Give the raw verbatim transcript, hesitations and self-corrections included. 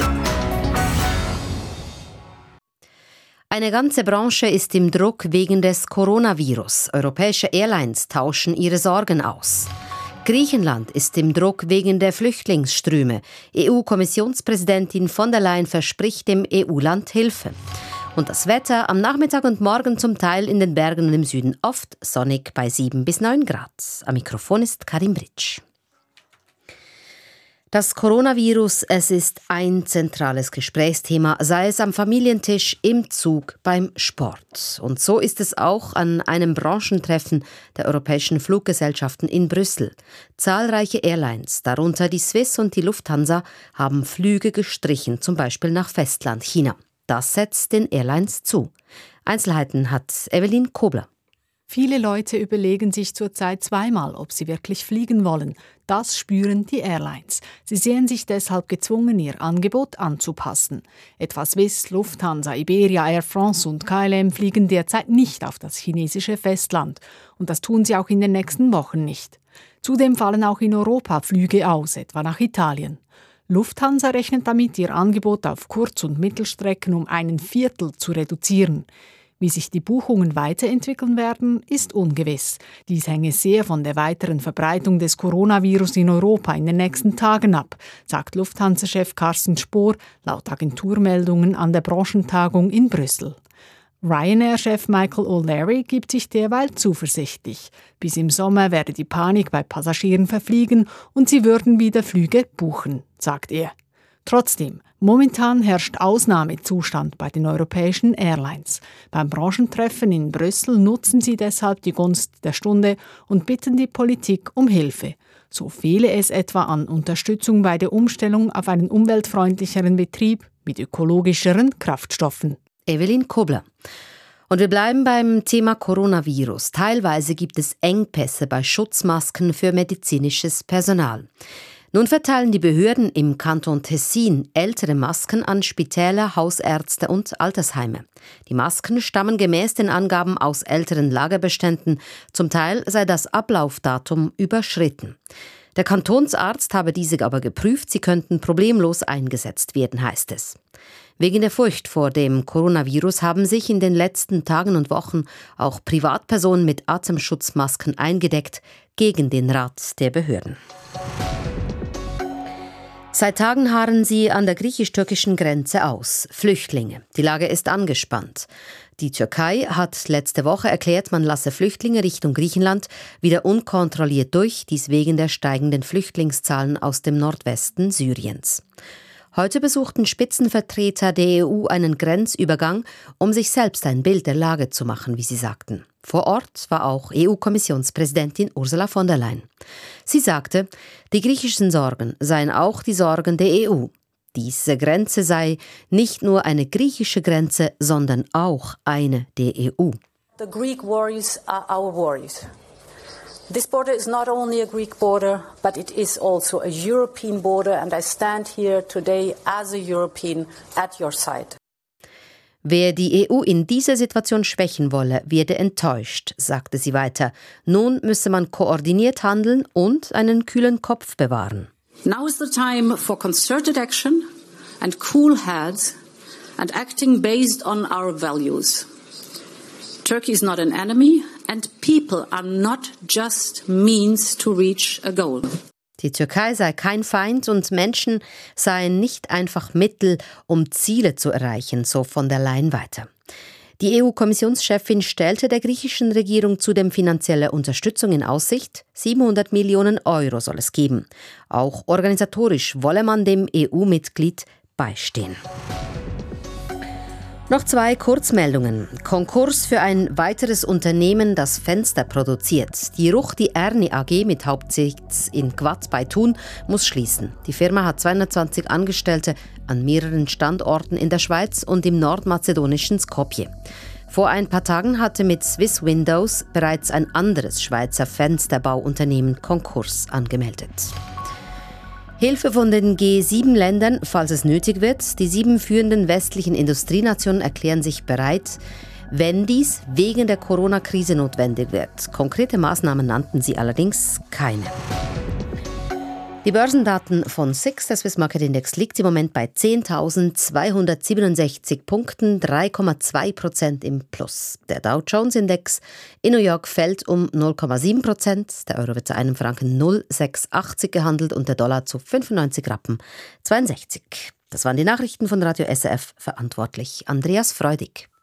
Eine ganze Branche ist im Druck wegen des Coronavirus. Europäische Airlines tauschen ihre Sorgen aus. Griechenland ist im Druck wegen der Flüchtlingsströme. E U-Kommissionspräsidentin von der Leyen verspricht dem E U-Land Hilfe. Und das Wetter am Nachmittag und Morgen zum Teil in den Bergen und im Süden oft sonnig bei sieben bis neun Grad. Am Mikrofon ist Karin Britsch. Das Coronavirus, es ist ein zentrales Gesprächsthema, sei es am Familientisch, im Zug, beim Sport. Und so ist es auch an einem Branchentreffen der europäischen Fluggesellschaften in Brüssel. Zahlreiche Airlines, darunter die Swiss und die Lufthansa, haben Flüge gestrichen, zum Beispiel nach Festlandchina. Das setzt den Airlines zu. Einzelheiten hat Evelyn Kobler. Viele Leute überlegen sich zurzeit zweimal, ob sie wirklich fliegen wollen. Das spüren die Airlines. Sie sehen sich deshalb gezwungen, ihr Angebot anzupassen. Etwa Swiss, Lufthansa, Iberia, Air France und K L M fliegen derzeit nicht auf das chinesische Festland. Und das tun sie auch in den nächsten Wochen nicht. Zudem fallen auch in Europa Flüge aus, etwa nach Italien. Lufthansa rechnet damit, ihr Angebot auf Kurz- und Mittelstrecken um einen Viertel zu reduzieren. Wie sich die Buchungen weiterentwickeln werden, ist ungewiss. Dies hänge sehr von der weiteren Verbreitung des Coronavirus in Europa in den nächsten Tagen ab, sagt Lufthansa-Chef Carsten Spohr laut Agenturmeldungen an der Branchentagung in Brüssel. Ryanair-Chef Michael O'Leary gibt sich derweil zuversichtlich. Bis im Sommer werde die Panik bei Passagieren verfliegen und sie würden wieder Flüge buchen, sagt er. Trotzdem, momentan herrscht Ausnahmezustand bei den europäischen Airlines. Beim Branchentreffen in Brüssel nutzen sie deshalb die Gunst der Stunde und bitten die Politik um Hilfe. So fehle es etwa an Unterstützung bei der Umstellung auf einen umweltfreundlicheren Betrieb mit ökologischeren Kraftstoffen. Evelyn Kobler. Und wir bleiben beim Thema Coronavirus. Teilweise gibt es Engpässe bei Schutzmasken für medizinisches Personal. Nun verteilen die Behörden im Kanton Tessin ältere Masken an Spitäler, Hausärzte und Altersheime. Die Masken stammen gemäß den Angaben aus älteren Lagerbeständen. Zum Teil sei das Ablaufdatum überschritten. Der Kantonsarzt habe diese aber geprüft, sie könnten problemlos eingesetzt werden, heißt es. Wegen der Furcht vor dem Coronavirus haben sich in den letzten Tagen und Wochen auch Privatpersonen mit Atemschutzmasken eingedeckt, gegen den Rat der Behörden. Seit Tagen harren sie an der griechisch-türkischen Grenze aus. Flüchtlinge. Die Lage ist angespannt. Die Türkei hat letzte Woche erklärt, man lasse Flüchtlinge Richtung Griechenland wieder unkontrolliert durch, dies wegen der steigenden Flüchtlingszahlen aus dem Nordwesten Syriens. Heute besuchten Spitzenvertreter der E U einen Grenzübergang, um sich selbst ein Bild der Lage zu machen, wie sie sagten. Vor Ort war auch E U-Kommissionspräsidentin Ursula von der Leyen. Sie sagte, die griechischen Sorgen seien auch die Sorgen der E U. Diese Grenze sei nicht nur eine griechische Grenze, sondern auch eine der E U. The Greek worries are our worries. This border is not only a Greek border, but it is also a European border, and I stand here today as a European at your side. Wer die E U in dieser Situation schwächen wolle, werde enttäuscht, sagte sie weiter. Nun müsse man koordiniert handeln und einen kühlen Kopf bewahren. Now is the time for concerted action and cool heads and acting based on our values. Turkey is not an enemy and people are not just means to reach a goal. Die Türkei sei kein Feind und Menschen seien nicht einfach Mittel, um Ziele zu erreichen, so von der Leyen weiter. Die E U-Kommissionschefin stellte der griechischen Regierung zudem finanzielle Unterstützung in Aussicht. siebenhundert Millionen Euro soll es geben. Auch organisatorisch wolle man dem E U-Mitglied beistehen. Noch zwei Kurzmeldungen. Konkurs für ein weiteres Unternehmen, das Fenster produziert. Die Ruchti Erni A G mit Hauptsitz in Gwatt bei Thun muss schließen. Die Firma hat zweihundertzwanzig Angestellte an mehreren Standorten in der Schweiz und im nordmazedonischen Skopje. Vor ein paar Tagen hatte mit Swiss Windows bereits ein anderes Schweizer Fensterbauunternehmen Konkurs angemeldet. Hilfe von den G sieben Ländern, falls es nötig wird. Die sieben führenden westlichen Industrienationen erklären sich bereit, wenn dies wegen der Corona-Krise notwendig wird. Konkrete Maßnahmen nannten sie allerdings keine. Die Börsendaten von S I X, der Swiss Market Index, liegt im Moment bei zehntausendzweihundertsiebenundsechzig Punkten, drei Komma zwei Prozent im Plus. Der Dow Jones Index in New York fällt um null Komma sieben Prozent. Der Euro wird zu einem Franken null Komma sechsundachtzig gehandelt und der Dollar zu fünfundneunzig Rappen zweiundsechzig. Das waren die Nachrichten von Radio S R F, verantwortlich Andreas Freudig.